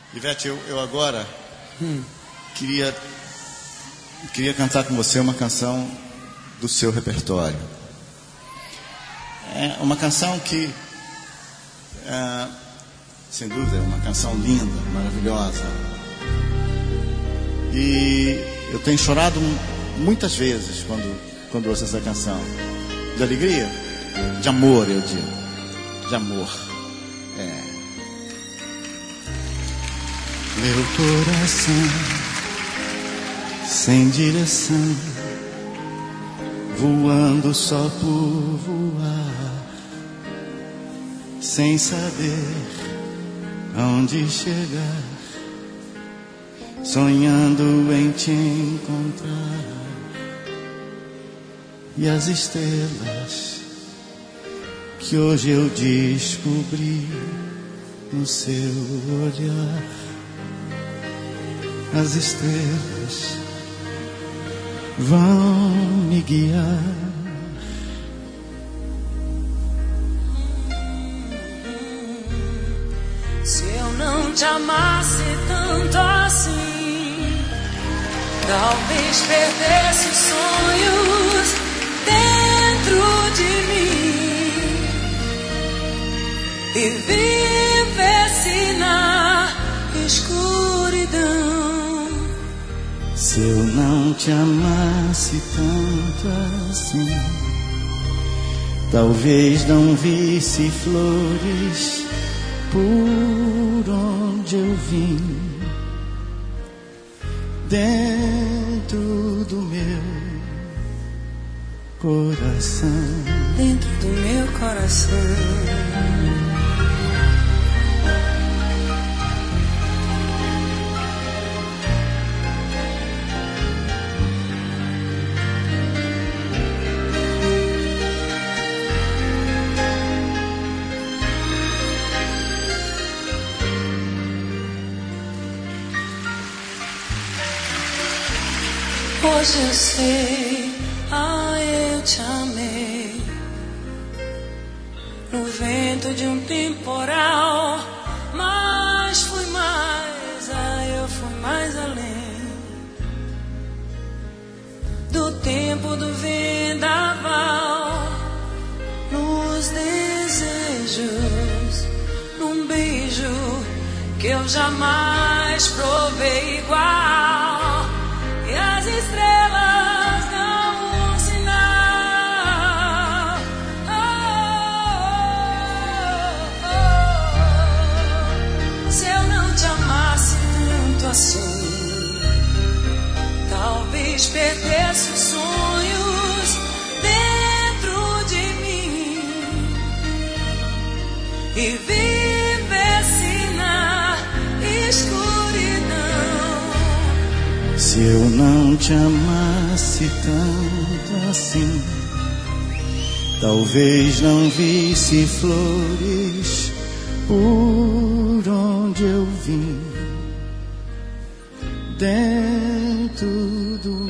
Ivete, eu agora queria cantar com você uma canção do seu repertório. É uma canção que, sem dúvida, é uma canção linda, maravilhosa. E eu tenho chorado muitas vezes quando ouço essa canção. De alegria? De amor, eu digo. De amor. Meu coração sem direção, voando só por voar, sem saber aonde chegar, sonhando em te encontrar. E as estrelas que hoje eu descobri no seu olhar, as estrelas vão me guiar. Se eu não te amasse tanto assim, talvez perdesse os sonhos dentro de mim e vivesse na escuridão. Se eu não te amasse tanto assim, talvez não visse flores por onde eu vim, dentro do meu coração. Dentro do meu coração. Hoje eu sei, eu te amei, no vento de um temporal, mas fui mais, eu fui mais além do tempo do vendaval, nos desejos, num beijo que eu jamais provei igual. E as estrelas dão um sinal. Se eu não te amasse tanto assim, talvez perdesse os sonhos dentro de mim e vivesse na escuridão. Se eu não te amasse tanto assim, talvez não visse flores por onde eu vim, dentro do